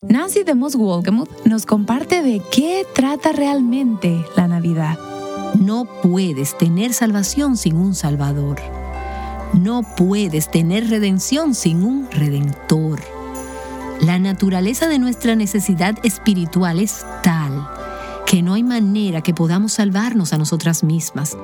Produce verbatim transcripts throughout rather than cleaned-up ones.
Nancy DeMoss Wolgemuth nos comparte de qué trata realmente la Navidad. No puedes tener salvación sin un Salvador. No puedes tener redención sin un Redentor. La naturaleza de nuestra necesidad espiritual es tal que no hay manera que podamos salvarnos a nosotras mismas.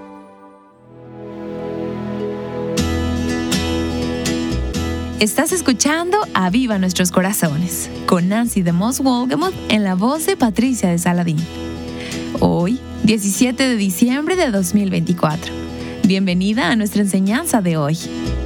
Estás escuchando Aviva Nuestros Corazones con Nancy DeMoss Wolgemuth en la voz de Patricia de Saladín. Hoy, diecisiete de diciembre de dos mil veinticuatro. Bienvenida a nuestra enseñanza de hoy.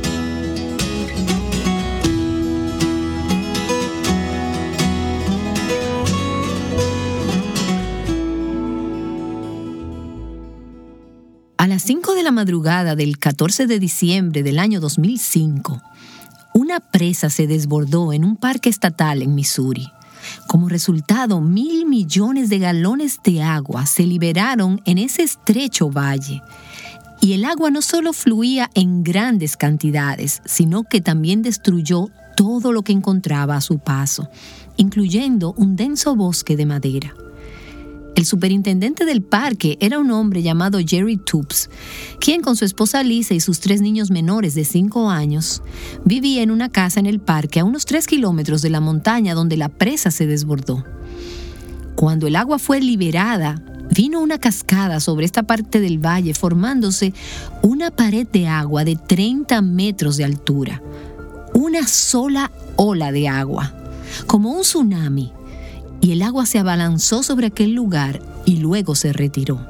A las cinco de la madrugada del catorce de diciembre del año dos mil cinco, una presa se desbordó en un parque estatal en Missouri. Como resultado, mil millones de galones de agua se liberaron en ese estrecho valle. Y el agua no solo fluía en grandes cantidades, sino que también destruyó todo lo que encontraba a su paso, incluyendo un denso bosque de madera. El superintendente del parque era un hombre llamado Jerry Tubbs, quien con su esposa Lisa y sus tres niños menores de cinco años vivía en una casa en el parque a unos tres kilómetros de la montaña donde la presa se desbordó. Cuando el agua fue liberada, vino una cascada sobre esta parte del valle, formándose una pared de agua de treinta metros de altura. Una sola ola de agua, como un tsunami. Y el agua se abalanzó sobre aquel lugar y luego se retiró.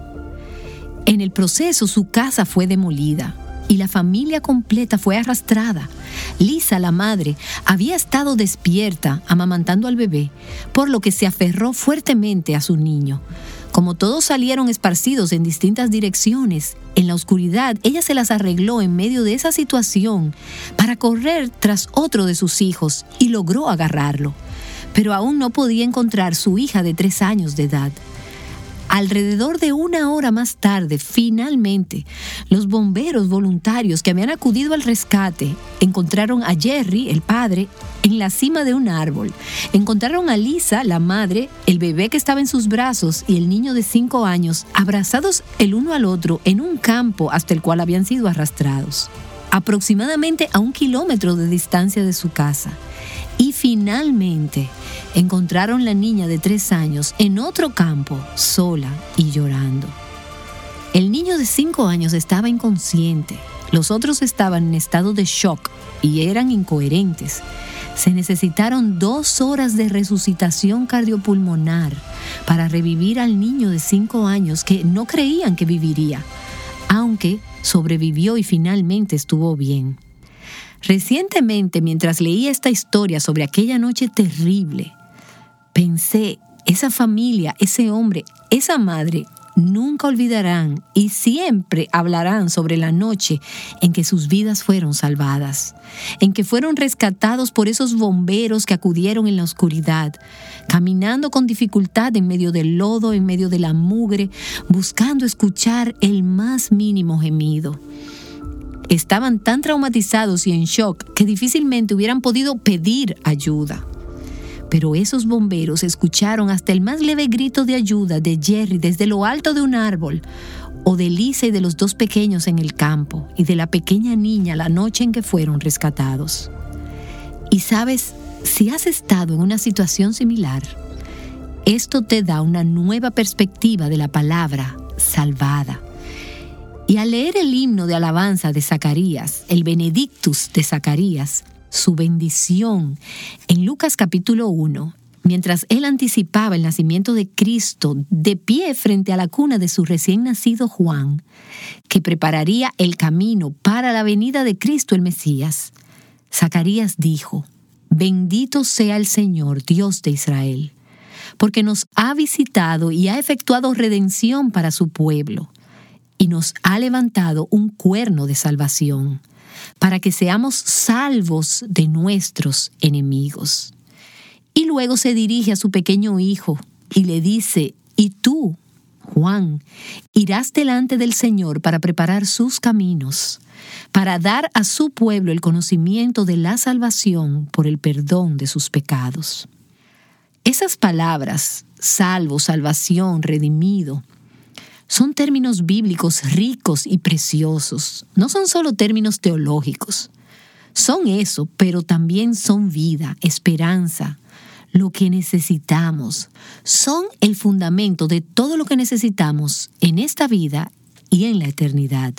En el proceso, su casa fue demolida y la familia completa fue arrastrada. Lisa, la madre, había estado despierta amamantando al bebé, por lo que se aferró fuertemente a su niño. Como todos salieron esparcidos en distintas direcciones, en la oscuridad, ella se las arregló en medio de esa situación para correr tras otro de sus hijos y logró agarrarlo. Pero aún no podía encontrar su hija de tres años de edad. Alrededor de una hora más tarde, finalmente, los bomberos voluntarios que habían acudido al rescate encontraron a Jerry, el padre, en la cima de un árbol. Encontraron a Lisa, la madre, el bebé que estaba en sus brazos y el niño de cinco años, abrazados el uno al otro en un campo hasta el cual habían sido arrastrados, aproximadamente a un kilómetro de distancia de su casa. Y finalmente encontraron la niña de tres años en otro campo, sola y llorando. El niño de cinco años estaba inconsciente. Los otros estaban en estado de shock y eran incoherentes. Se necesitaron dos horas de resucitación cardiopulmonar para revivir al niño de cinco años que no creían que viviría, aunque sobrevivió y finalmente estuvo bien. Recientemente, mientras leía esta historia sobre aquella noche terrible, pensé, esa familia, ese hombre, esa madre, nunca olvidarán y siempre hablarán sobre la noche en que sus vidas fueron salvadas, en que fueron rescatados por esos bomberos que acudieron en la oscuridad, caminando con dificultad en medio del lodo, en medio de la mugre, buscando escuchar el más mínimo gemido. Estaban tan traumatizados y en shock que difícilmente hubieran podido pedir ayuda. Pero esos bomberos escucharon hasta el más leve grito de ayuda de Jerry desde lo alto de un árbol, o de Lisa y de los dos pequeños en el campo, y de la pequeña niña la noche en que fueron rescatados. Y sabes, si has estado en una situación similar, esto te da una nueva perspectiva de la palabra salvada. Y al leer el himno de alabanza de Zacarías, el Benedictus de Zacarías, su bendición, en Lucas capítulo uno, mientras él anticipaba el nacimiento de Cristo de pie frente a la cuna de su recién nacido Juan, que prepararía el camino para la venida de Cristo el Mesías, Zacarías dijo: «Bendito sea el Señor, Dios de Israel, porque nos ha visitado y ha efectuado redención para su pueblo, y nos ha levantado un cuerno de salvación, para que seamos salvos de nuestros enemigos». Y luego se dirige a su pequeño hijo y le dice: «Y tú, Juan, irás delante del Señor para preparar sus caminos, para dar a su pueblo el conocimiento de la salvación por el perdón de sus pecados». Esas palabras, salvo, salvación, redimido, son términos bíblicos ricos y preciosos. No son solo términos teológicos. Son eso, pero también son vida, esperanza, lo que necesitamos. Son el fundamento de todo lo que necesitamos en esta vida y en la eternidad.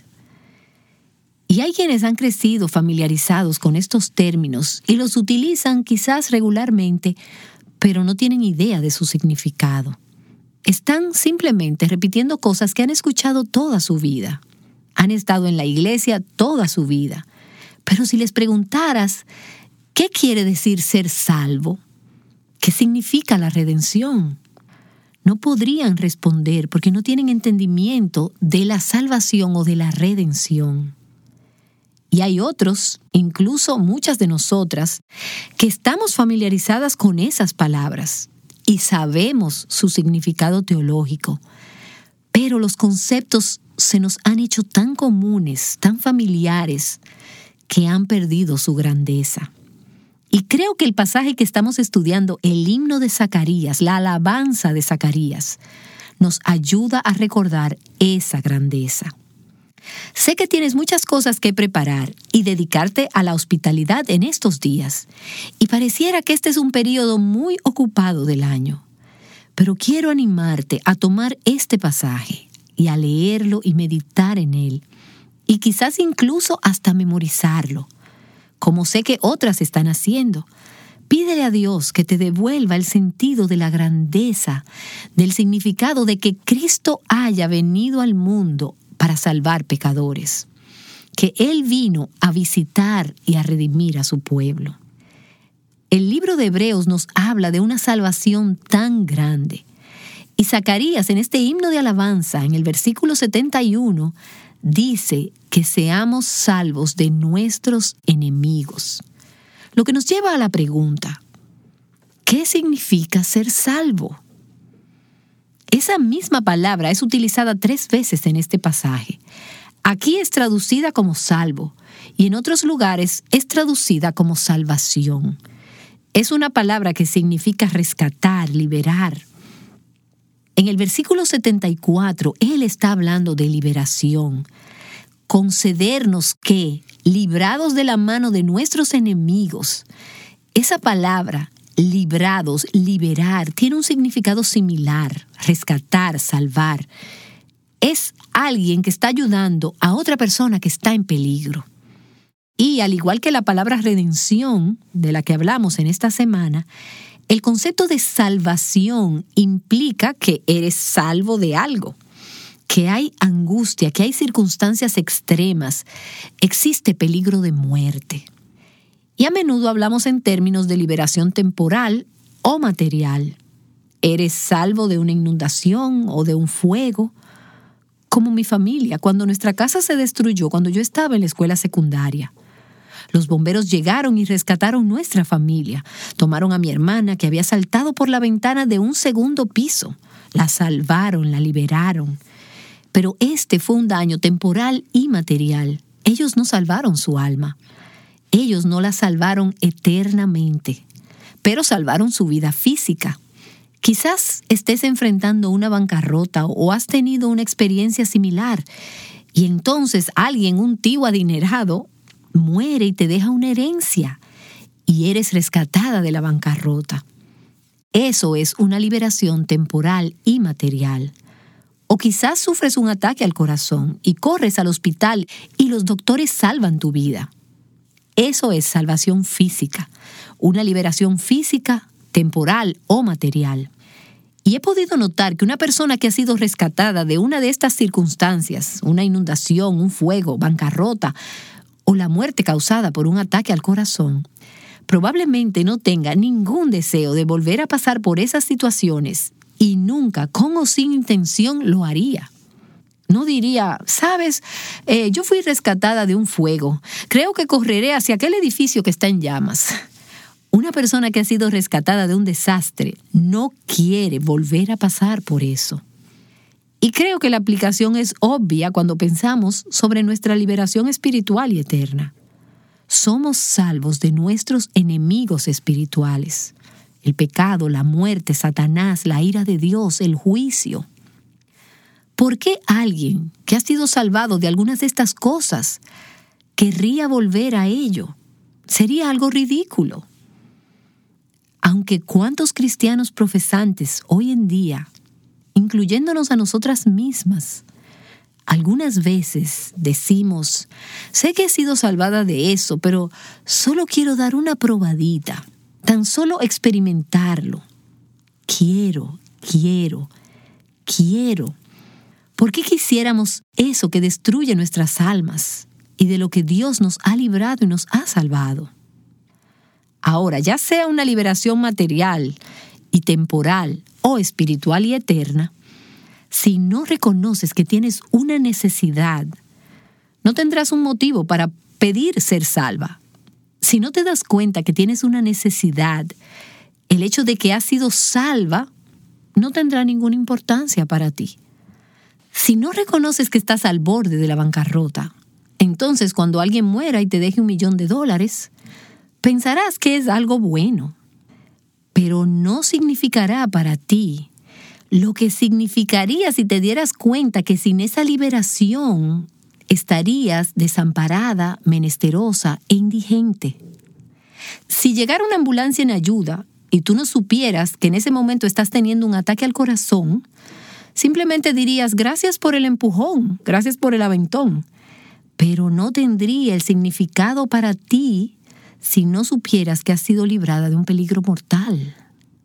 Y hay quienes han crecido familiarizados con estos términos y los utilizan quizás regularmente, pero no tienen idea de su significado. Están simplemente repitiendo cosas que han escuchado toda su vida. Han estado en la iglesia toda su vida. Pero si les preguntaras, ¿qué quiere decir ser salvo? ¿Qué significa la redención? No podrían responder porque no tienen entendimiento de la salvación o de la redención. Y hay otros, incluso muchas de nosotras, que estamos familiarizadas con esas palabras y sabemos su significado teológico, pero los conceptos se nos han hecho tan comunes, tan familiares, que han perdido su grandeza. Y creo que el pasaje que estamos estudiando, el himno de Zacarías, la alabanza de Zacarías, nos ayuda a recordar esa grandeza. Sé que tienes muchas cosas que preparar y dedicarte a la hospitalidad en estos días, y pareciera que este es un periodo muy ocupado del año. Pero quiero animarte a tomar este pasaje y a leerlo y meditar en él, y quizás incluso hasta memorizarlo, como sé que otras están haciendo. Pídele a Dios que te devuelva el sentido de la grandeza, del significado de que Cristo haya venido al mundo para salvar pecadores, que Él vino a visitar y a redimir a su pueblo. El libro de Hebreos nos habla de una salvación tan grande. Y Zacarías, en este himno de alabanza, en el versículo setenta y uno, dice que seamos salvos de nuestros enemigos. Lo que nos lleva a la pregunta, ¿qué significa ser salvo? Esa misma palabra es utilizada tres veces en este pasaje. Aquí es traducida como salvo y en otros lugares es traducida como salvación. Es una palabra que significa rescatar, liberar. En el versículo setenta y cuatro, él está hablando de liberación. Concedernos que, librados de la mano de nuestros enemigos, esa palabra, librados, liberar, tiene un significado similar, rescatar, salvar. Es alguien que está ayudando a otra persona que está en peligro. Y al igual que la palabra redención, de la que hablamos en esta semana, el concepto de salvación implica que eres salvo de algo, que hay angustia, que hay circunstancias extremas, existe peligro de muerte. Y a menudo hablamos en términos de liberación temporal o material. Eres salvo de una inundación o de un fuego, como mi familia, cuando nuestra casa se destruyó, cuando yo estaba en la escuela secundaria. Los bomberos llegaron y rescataron nuestra familia. Tomaron a mi hermana, que había saltado por la ventana de un segundo piso. La salvaron, la liberaron. Pero este fue un daño temporal y material. Ellos no salvaron su alma. Ellos no la salvaron eternamente, pero salvaron su vida física. Quizás estés enfrentando una bancarrota o has tenido una experiencia similar y entonces alguien, un tío adinerado, muere y te deja una herencia y eres rescatada de la bancarrota. Eso es una liberación temporal y material. O quizás sufres un ataque al corazón y corres al hospital y los doctores salvan tu vida. Eso es salvación física, una liberación física, temporal o material. Y he podido notar que una persona que ha sido rescatada de una de estas circunstancias, una inundación, un fuego, bancarrota o la muerte causada por un ataque al corazón, probablemente no tenga ningún deseo de volver a pasar por esas situaciones y nunca, con o sin intención, lo haría. No diría, sabes, eh, yo fui rescatada de un fuego. Creo que correré hacia aquel edificio que está en llamas. Una persona que ha sido rescatada de un desastre no quiere volver a pasar por eso. Y creo que la aplicación es obvia cuando pensamos sobre nuestra liberación espiritual y eterna. Somos salvos de nuestros enemigos espirituales. el pecado, la muerte, Satanás, la ira de Dios, el juicio. ¿Por qué alguien que ha sido salvado de algunas de estas cosas querría volver a ello? Sería algo ridículo. Aunque cuántos cristianos profesantes hoy en día, incluyéndonos a nosotras mismas, algunas veces decimos, sé que he sido salvada de eso, pero solo quiero dar una probadita, tan solo experimentarlo. Quiero, quiero, quiero. ¿Por qué quisiéramos eso que destruye nuestras almas y de lo que Dios nos ha librado y nos ha salvado? Ahora, ya sea una liberación material y temporal o espiritual y eterna, si no reconoces que tienes una necesidad, no tendrás un motivo para pedir ser salva. Si no te das cuenta que tienes una necesidad, el hecho de que has sido salva no tendrá ninguna importancia para ti. Si no reconoces que estás al borde de la bancarrota, entonces cuando alguien muera y te deje un millón de dólares, pensarás que es algo bueno, pero no significará para ti lo que significaría si te dieras cuenta que sin esa liberación estarías desamparada, menesterosa e indigente. Si llegara una ambulancia en ayuda y tú no supieras que en ese momento estás teniendo un ataque al corazón, simplemente dirías gracias por el empujón, gracias por el aventón, pero no tendría el significado para ti si no supieras que has sido librada de un peligro mortal.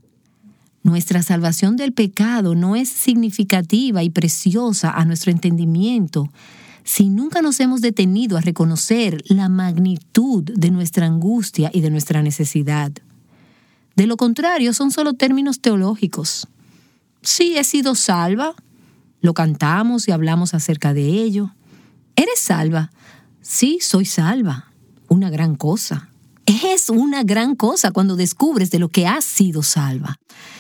Nuestra salvación del pecado no es significativa y preciosa a nuestro entendimiento si nunca nos hemos detenido a reconocer la magnitud de nuestra angustia y de nuestra necesidad. De lo contrario, son solo términos teológicos. Sí, he sido salva. Lo cantamos y hablamos acerca de ello. ¿Eres salva? Sí, soy salva. Una gran cosa. Es una gran cosa cuando descubres de lo que has sido salva.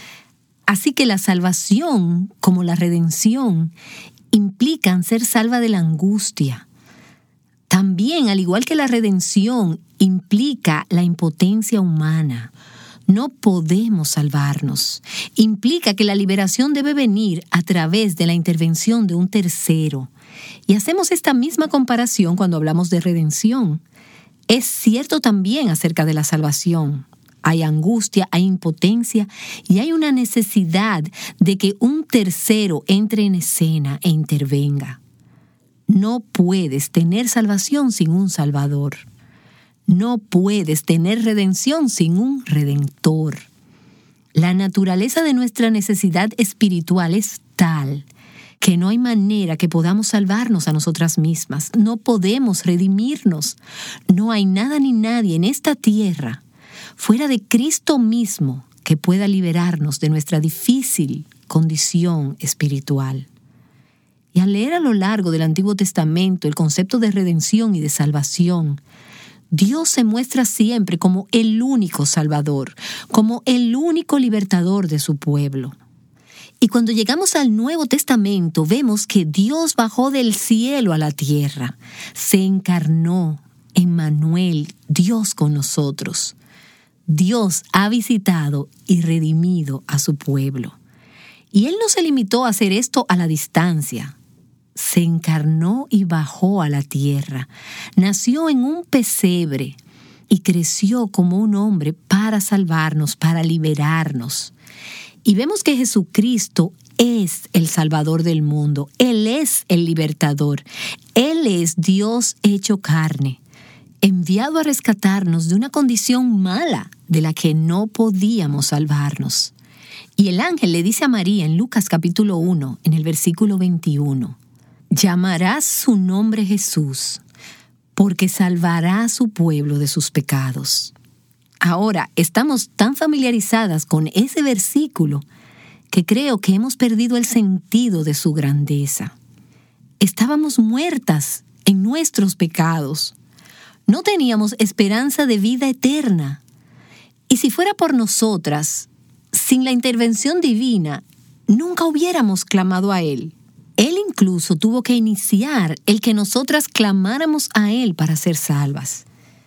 Así que la salvación, como la redención, implican ser salva de la angustia. También, al igual que la redención, implica la impotencia humana. No podemos salvarnos. Implica que la liberación debe venir a través de la intervención de un tercero. Y hacemos esta misma comparación cuando hablamos de redención. Es cierto también acerca de la salvación. Hay angustia, hay impotencia y hay una necesidad de que un tercero entre en escena e intervenga. No puedes tener salvación sin un Salvador. No puedes tener redención sin un Redentor. La naturaleza de nuestra necesidad espiritual es tal que no hay manera que podamos salvarnos a nosotras mismas. No podemos redimirnos. No hay nada ni nadie en esta tierra fuera de Cristo mismo que pueda liberarnos de nuestra difícil condición espiritual. Y al leer a lo largo del Antiguo Testamento el concepto de redención y de salvación, Dios se muestra siempre como el único Salvador, como el único libertador de su pueblo. Y cuando llegamos al Nuevo Testamento, vemos que Dios bajó del cielo a la tierra, se encarnó, Emmanuel, Dios con nosotros. Dios ha visitado y redimido a su pueblo. Y Él no se limitó a hacer esto a la distancia. Se encarnó y bajó a la tierra. Nació en un pesebre y creció como un hombre para salvarnos, para liberarnos. Y vemos que Jesucristo es el Salvador del mundo. Él es el libertador. Él es Dios hecho carne, enviado a rescatarnos de una condición mala de la que no podíamos salvarnos. Y el ángel le dice a María en Lucas capítulo uno, en el versículo veintiuno, llamarás su nombre Jesús, porque salvará a su pueblo de sus pecados. Ahora, estamos tan familiarizadas con ese versículo que creo que hemos perdido el sentido de su grandeza. Estábamos muertas en nuestros pecados. No teníamos esperanza de vida eterna. Y si fuera por nosotras, sin la intervención divina, nunca hubiéramos clamado a Él. Él incluso tuvo que iniciar el que nosotras clamáramos a Él para ser salvas.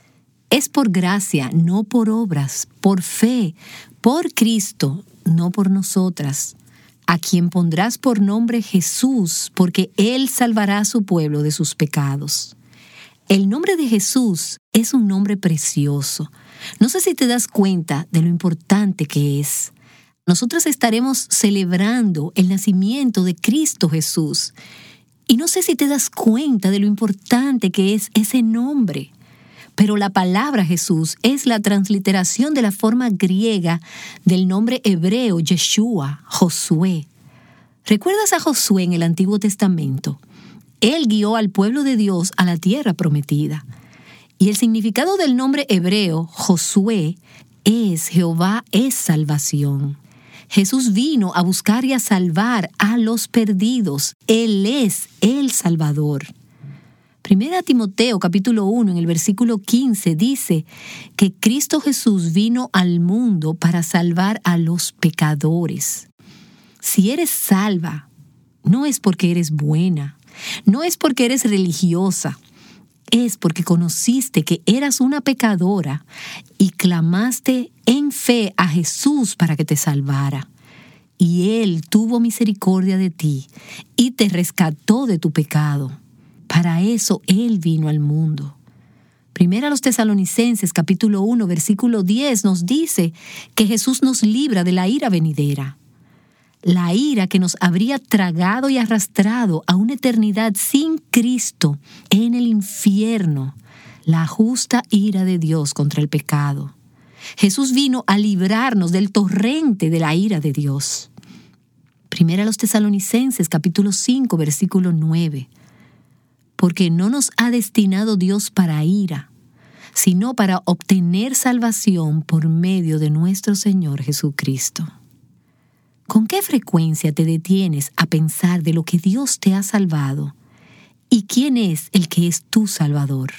es por gracia, no por obras, por fe, por Cristo, no por nosotras, a quien pondrás por nombre Jesús, porque Él salvará a su pueblo de sus pecados. El nombre de Jesús es un nombre precioso. No sé si te das cuenta de lo importante que es. Nosotras estaremos celebrando el nacimiento de Cristo Jesús. Y no sé si te das cuenta de lo importante que es ese nombre. Pero la palabra Jesús es la transliteración de la forma griega del nombre hebreo Yeshua, Josué. ¿Recuerdas a Josué en el Antiguo Testamento? Él guió al pueblo de Dios a la tierra prometida. Y el significado del nombre hebreo, Josué, es Jehová es salvación. Jesús vino a buscar y a salvar a los perdidos. Él es el Salvador. Primera Timoteo capítulo uno en el versículo quince dice que Cristo Jesús vino al mundo para salvar a los pecadores. Si eres salva, no es porque eres buena, no es porque eres religiosa, es porque conociste que eras una pecadora y clamaste en fe a Jesús para que te salvara. Y Él tuvo misericordia de ti y te rescató de tu pecado. Para eso Él vino al mundo. Primera a los Tesalonicenses capítulo uno versículo diez nos dice que Jesús nos libra de la ira venidera. La ira que nos habría tragado y arrastrado a una eternidad sin Cristo en el infierno, la justa ira de Dios contra el pecado. Jesús vino a librarnos del torrente de la ira de Dios. Primera a los Tesalonicenses capítulo cinco versículo nueve. Porque no nos ha destinado Dios para ira, sino para obtener salvación por medio de nuestro Señor Jesucristo. ¿Con qué frecuencia te detienes a pensar de lo que Dios te ha salvado y quién es el que es tu Salvador?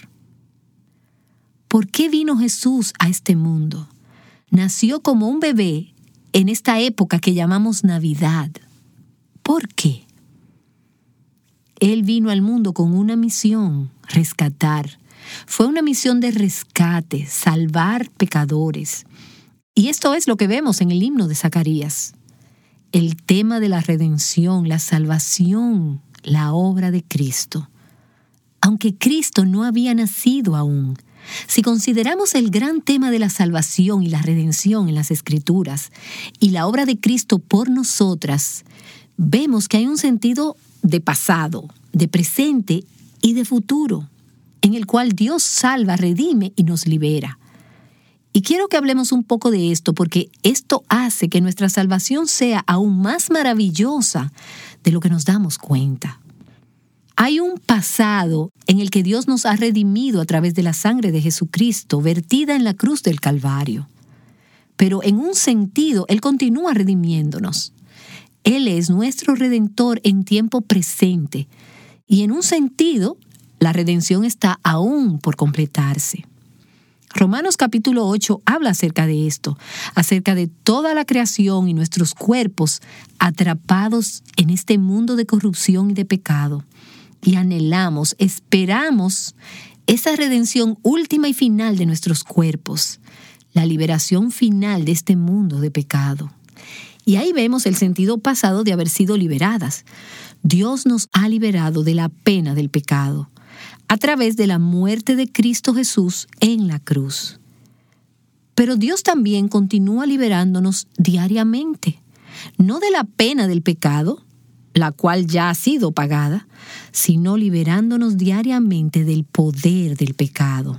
¿Por qué vino Jesús a este mundo? Nació como un bebé en esta época que llamamos Navidad. ¿Por qué? Él vino al mundo con una misión, rescatar. Fue una misión de rescate, salvar pecadores. Y esto es lo que vemos en el himno de Zacarías. El tema de la redención, la salvación, la obra de Cristo. Aunque Cristo no había nacido aún, si consideramos el gran tema de la salvación y la redención en las Escrituras y la obra de Cristo por nosotras, vemos que hay un sentido de pasado, de presente y de futuro, en el cual Dios salva, redime y nos libera. Y quiero que hablemos un poco de esto porque esto hace que nuestra salvación sea aún más maravillosa de lo que nos damos cuenta. Hay un pasado en el que Dios nos ha redimido a través de la sangre de Jesucristo vertida en la cruz del Calvario. Pero en un sentido, Él continúa redimiéndonos. Él es nuestro Redentor en tiempo presente. Y en un sentido, la redención está aún por completarse. Romanos capítulo ocho habla acerca de esto, acerca de toda la creación y nuestros cuerpos atrapados en este mundo de corrupción y de pecado. Y anhelamos, esperamos esa redención última y final de nuestros cuerpos, la liberación final de este mundo de pecado. Y ahí vemos el sentido pasado de haber sido liberadas. Dios nos ha liberado de la pena del pecado a través de la muerte de Cristo Jesús en la cruz. Pero Dios también continúa liberándonos diariamente, no de la pena del pecado, la cual ya ha sido pagada, sino liberándonos diariamente del poder del pecado.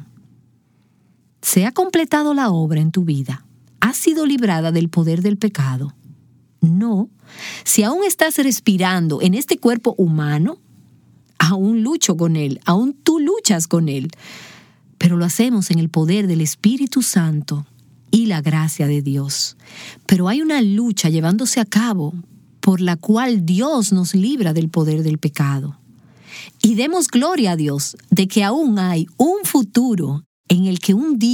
¿Se ha completado la obra en tu vida? ¿Has sido librada del poder del pecado? No. Si aún estás respirando en este cuerpo humano, aún lucho con él, aún tú luchas con él, pero lo hacemos en el poder del Espíritu Santo y la gracia de Dios. Pero hay una lucha llevándose a cabo por la cual Dios nos libra del poder del pecado. Y demos gloria a Dios de que aún hay un futuro en el que un día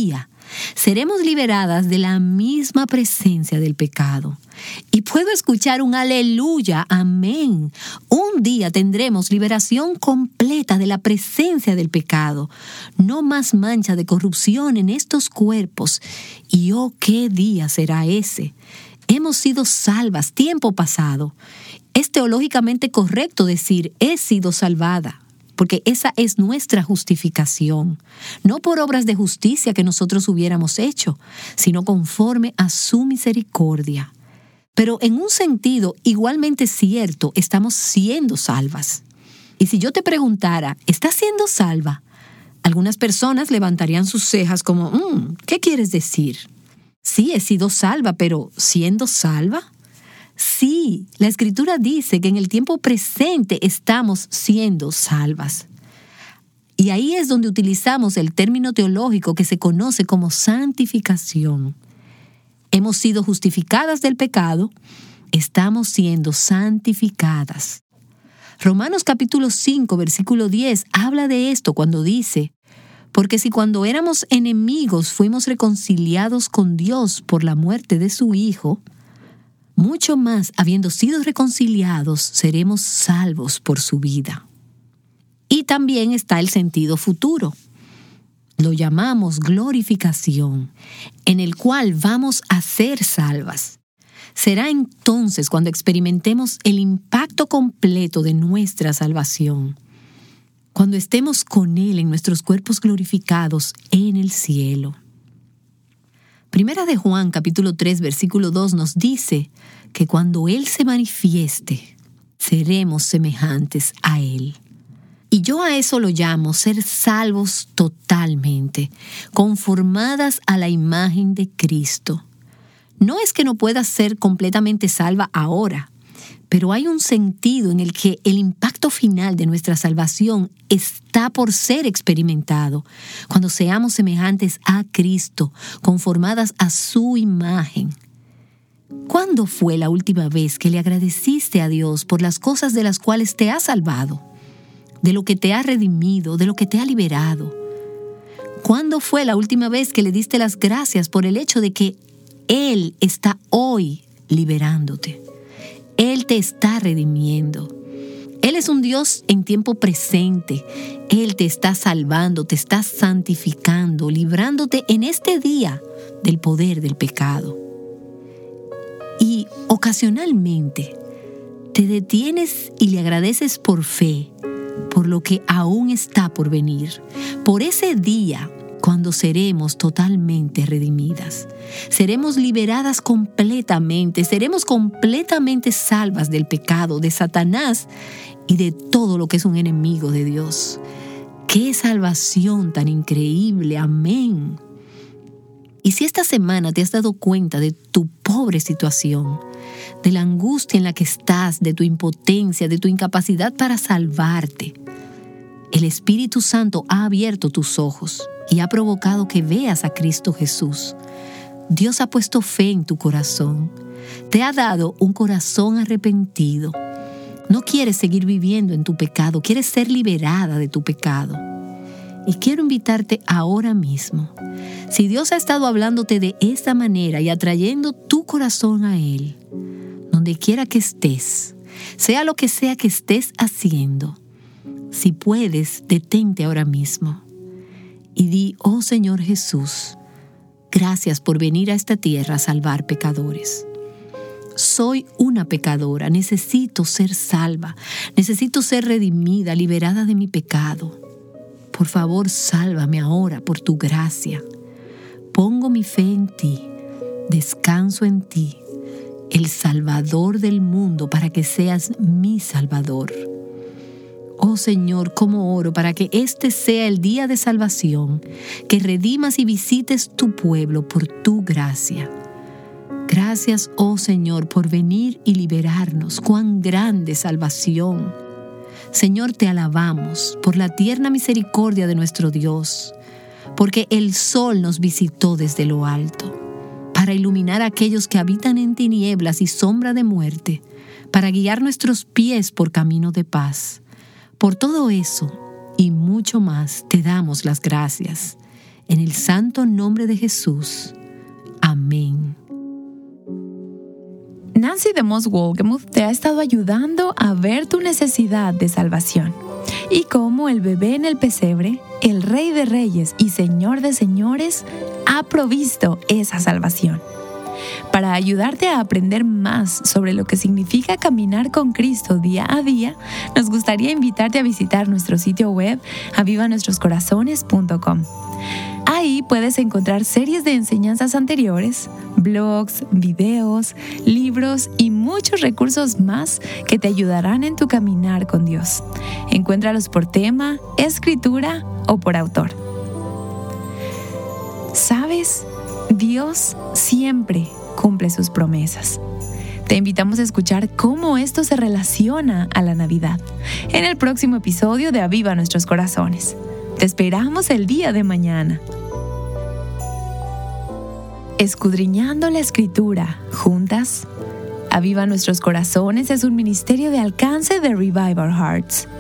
seremos liberadas de la misma presencia del pecado. Y puedo escuchar un aleluya, amén. Un día tendremos liberación completa de la presencia del pecado. No más mancha de corrupción en estos cuerpos. Y oh, qué día será ese. Hemos sido salvas, tiempo pasado. Es teológicamente correcto decir, he sido salvada, porque esa es nuestra justificación, no por obras de justicia que nosotros hubiéramos hecho, sino conforme a su misericordia. Pero en un sentido igualmente cierto, estamos siendo salvas. Y si yo te preguntara, ¿estás siendo salva? Algunas personas levantarían sus cejas como, mmm, ¿qué quieres decir? Sí, he sido salva, pero ¿siendo salva? Sí, la Escritura dice que en el tiempo presente estamos siendo salvas. Y ahí es donde utilizamos el término teológico que se conoce como santificación. Hemos sido justificadas del pecado, estamos siendo santificadas. Romanos capítulo cinco, versículo diez, habla de esto cuando dice, porque si cuando éramos enemigos fuimos reconciliados con Dios por la muerte de su Hijo, mucho más, habiendo sido reconciliados, seremos salvos por su vida. Y también está el sentido futuro. Lo llamamos glorificación, en el cual vamos a ser salvas. Será entonces cuando experimentemos el impacto completo de nuestra salvación, cuando estemos con Él en nuestros cuerpos glorificados en el cielo. Primera de Juan, capítulo tres, versículo dos, nos dice que cuando Él se manifieste, seremos semejantes a Él. Y yo a eso lo llamo ser salvos totalmente, conformadas a la imagen de Cristo. No es que no puedas ser completamente salva ahora, pero hay un sentido en el que el impacto final de nuestra salvación está por ser experimentado cuando seamos semejantes a Cristo, conformadas a su imagen. ¿Cuándo fue la última vez que le agradeciste a Dios por las cosas de las cuales te ha salvado, de lo que te ha redimido, de lo que te ha liberado? ¿Cuándo fue la última vez que le diste las gracias por el hecho de que Él está hoy liberándote? Él te está redimiendo. Él es un Dios en tiempo presente. Él te está salvando, te está santificando, librándote en este día del poder del pecado. Y ocasionalmente te detienes y le agradeces por fe, por lo que aún está por venir, por ese día cuando seremos totalmente redimidas. Seremos liberadas completamente, seremos completamente salvas del pecado, de Satanás y de todo lo que es un enemigo de Dios. ¡Qué salvación tan increíble! ¡Amén! Y si esta semana te has dado cuenta de tu pobre situación, de la angustia en la que estás, de tu impotencia, de tu incapacidad para salvarte, el Espíritu Santo ha abierto tus ojos y ha provocado que veas a Cristo Jesús. Dios ha puesto fe en tu corazón. Te ha dado un corazón arrepentido. No quieres seguir viviendo en tu pecado, quieres ser liberada de tu pecado. Y quiero invitarte ahora mismo. Si Dios ha estado hablándote de esta manera y atrayendo tu corazón a Él, donde quiera que estés, sea lo que sea que estés haciendo, si puedes, detente ahora mismo y di, oh Señor Jesús, gracias por venir a esta tierra a salvar pecadores. Soy una pecadora, necesito ser salva, necesito ser redimida, liberada de mi pecado. Por favor, sálvame ahora por tu gracia. Pongo mi fe en ti, descanso en ti, el Salvador del mundo, para que seas mi Salvador. Oh Señor, cómo oro para que este sea el día de salvación, que redimas y visites tu pueblo por tu gracia. Gracias, oh Señor, por venir y liberarnos. ¡Cuán grande salvación! Señor, te alabamos por la tierna misericordia de nuestro Dios, porque el sol nos visitó desde lo alto, para iluminar a aquellos que habitan en tinieblas y sombra de muerte, para guiar nuestros pies por camino de paz. Por todo eso y mucho más te damos las gracias. En el santo nombre de Jesús. Amén. Nancy DeMoss Wolgemuth te ha estado ayudando a ver tu necesidad de salvación y cómo el bebé en el pesebre, el Rey de Reyes y Señor de Señores, ha provisto esa salvación. Para ayudarte a aprender más sobre lo que significa caminar con Cristo día a día, nos gustaría invitarte a visitar nuestro sitio web aviva nuestros corazones punto com. Ahí puedes encontrar series de enseñanzas anteriores, blogs, videos, libros y muchos recursos más que te ayudarán en tu caminar con Dios. Encuéntralos por tema, escritura o por autor. ¿Sabes? Dios siempre cumple sus promesas. Te invitamos a escuchar cómo esto se relaciona a la Navidad en el próximo episodio de Aviva Nuestros Corazones. Te esperamos el día de mañana. Escudriñando la Escritura, juntas, Aviva Nuestros Corazones es un ministerio de alcance de Revive Our Hearts.